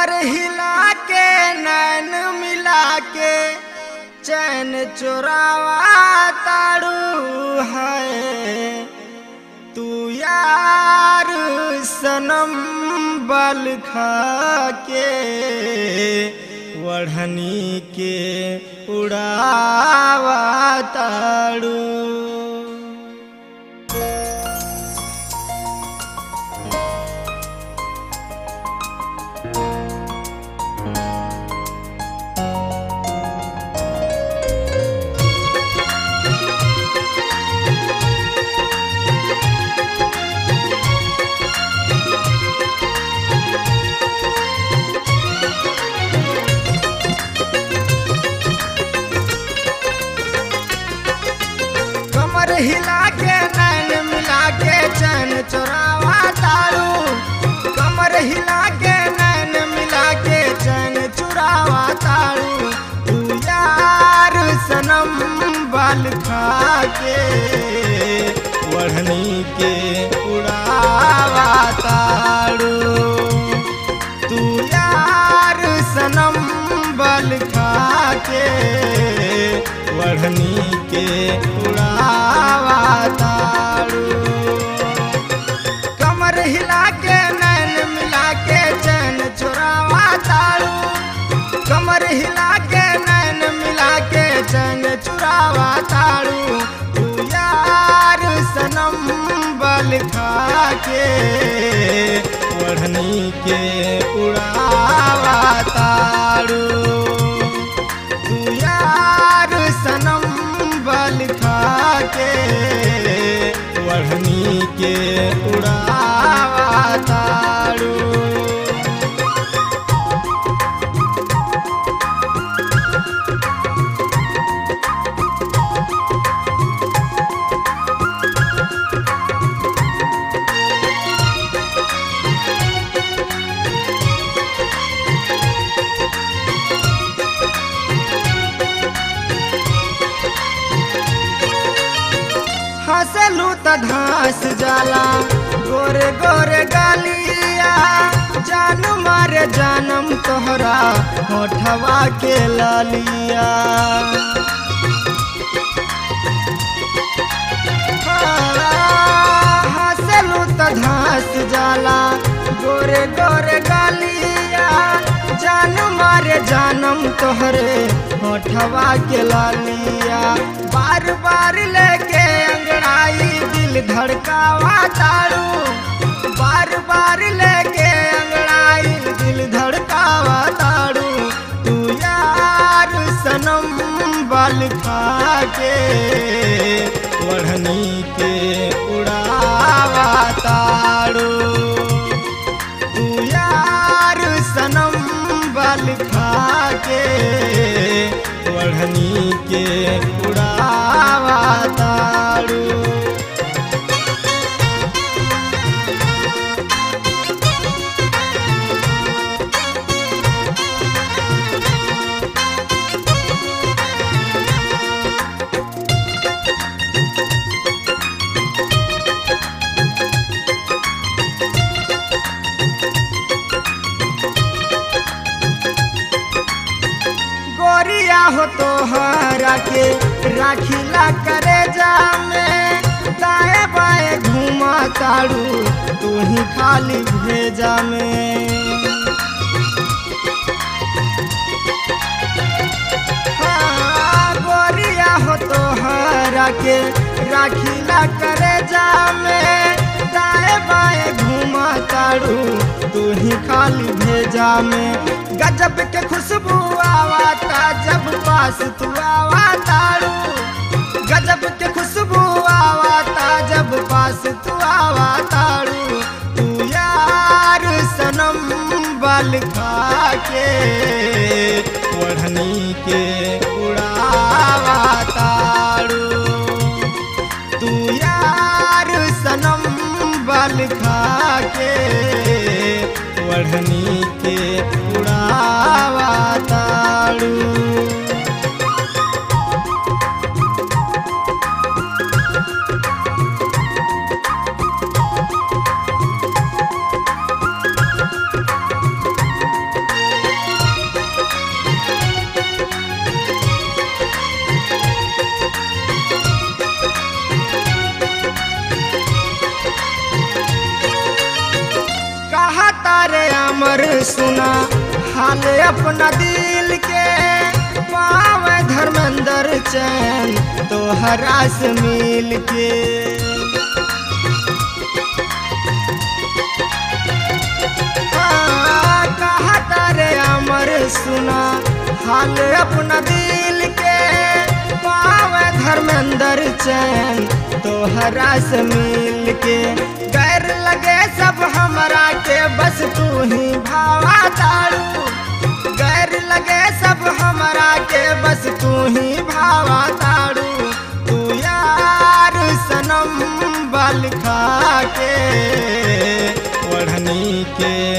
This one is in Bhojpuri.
कमर हिला के नैन मिला के चैन चुरावा ताड़ू है तू यार सनम बल खा के वढ़नी के उड़ावा ताड़ू। कमर हिला के नैन मिला के चैन चुरावा ताड़ू, कमर हिला के नैन मिला के चैन चुरावा ताड़ू, तू यार सनम बल खा के वढ़नी के उड़ावा ताड़ू, तू यार सनम बल खा के वढ़नी के उड़ावा ताड़ू। कमर हिला के नैन मिला के चैन चुरावा ताड़ू, कमर हिला के नैन मिला के चैन चुरावा ताड़ू, तू यार सनम बल खा के वढ़नी के उड़ावा ताड़ू, तू यार सनम बल खा के वढ़नी के उड़ावा ताड़ू। हंसलू त धास जाला गोरे गोरे गालिया, जान मारे जानम तोहरा होठवा के लालिया। हंसलू त धास जाला गोरे गोरे गालिया, जान मारे जानम तोहरे होठवा के लालिया। बार बार लेके अंगड़ाई दिल धड़कावा ताड़ू, बार बार लेके अंगड़ाई दिल धड़कावा ताड़ू, तू यार सनम बल खा के वढ़नी के उड़ावा ताड़ू, तू यार सनम बल खा के वढ़नी के उड़ावा ताड़ू। गोरिया हो तो हरा के राखिला करे जामे, दाएं बाएं घुमा ताड़ू तू ही खाली भेजा में। हाँ, गोरिया हो तो हरा के राखिला करे जामे, दाएं बाएं घुमा ताड़ू तू ही खाली भेजा में। गजब के खुशबू आवाता जब पास तू आवा ताड़ू, गजब के खुशबू आवाता जब पास तू आवा ताड़ू, तू यार सनम बल खा के वढ़नी के उड़ावा ताड़ू, तू यार सनम बल खा के वढ़नी के उड़ावा ताड़ू। सुना हाल अपना दिल के, पावे धर्मेंद्र चैन तोहरा से मिल के। कहा तारे अमर सुना हाल अपना दिल के, पावे धर्मेंद्र चैन तोहरा से मिल के। गैर लगे सब हमरा के बस तू ही भावा तारू, गैर लगे सब हमरा के बस तू ही भावा तारू। तू यार सनम बल खा के ओढ़नी के